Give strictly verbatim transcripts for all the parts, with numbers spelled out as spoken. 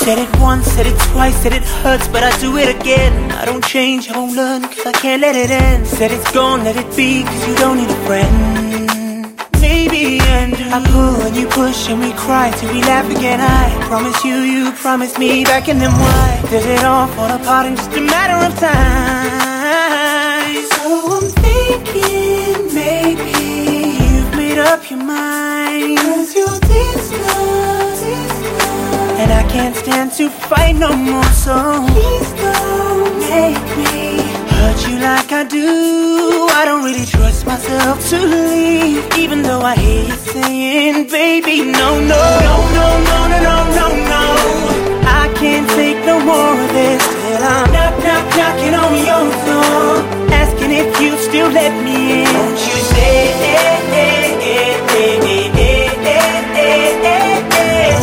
Said it once, said it twice, said it hurts, but I do it again. I don't change, I won't learn, cause I can't let it end. Said it's gone, let it be, cause you don't need a friend. Maybe and I pull and you push and we cry till we laugh again. I promise you, you promised me back in them why did it all fall apart in just a matter of time. So I'm thinking maybe you've made up your mind, cause you're disgusted and I can't stand to fight no more. So please don't make me hurt you like I do. I don't really trust myself to leave, even though I hear you saying, baby, no, no, no, no, no, no, no, no, no. I can't take no more of this till I'm knock, knock, knocking on your door, asking if you still let me in. Won't you say, eh, eh, eh, eh, eh, eh, eh, eh, eh, eh,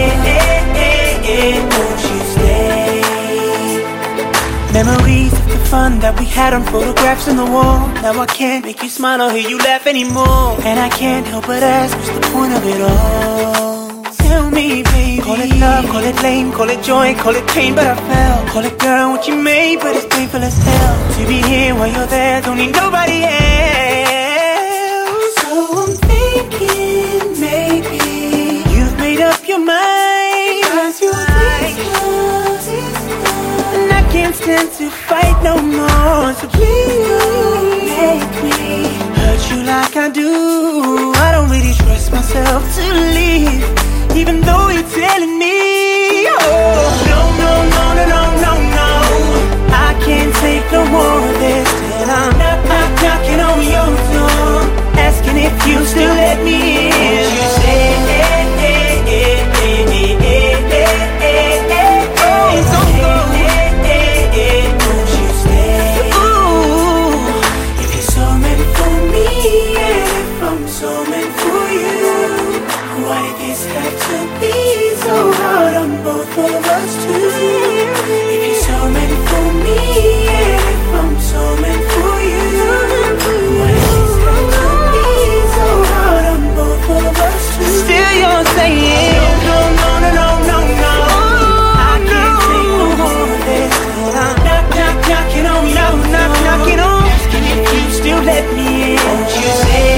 eh, won't you stay? Memories of the fun that we had on photographs on the wall. Now I can't make you smile or hear you laugh anymore, and I can't help but ask, what's the point of it all? Tell me, baby. Call it love, call it lame, call it joy, call it pain, but I fell. Call it girl, what you made, but it's painful as hell to be here while you're there, don't need nobody else. So I'm thinking maybe you've made up your mind, cause you're disgusted and I can't stand to fight no more. So please don't make me hurt you like I do. I don't really trust myself to leave, even though you're telling me, oh, no, no, no, no, no, no, no. I can't take no more of this till I'm knock, knock, knocking on your door, asking if you still let me in. Won't you say, eh, eh, eh, eh, eh, eh, eh, eh, eh, oh, so go, eh, eh, eh, won't you stay? Ooh, if you're so meant for me, and if I'm so meant for you, why did this have to be so hard on both of us too? If you're so meant for me, and if I'm so meant for you, why did this have to be so hard on both of us too? Still you're saying, no, no, no, no, no, no. I can't take no more of this till I'm knock, knock, knocking on, knock, knock, knocking on, asking if you still let me in. Won't you say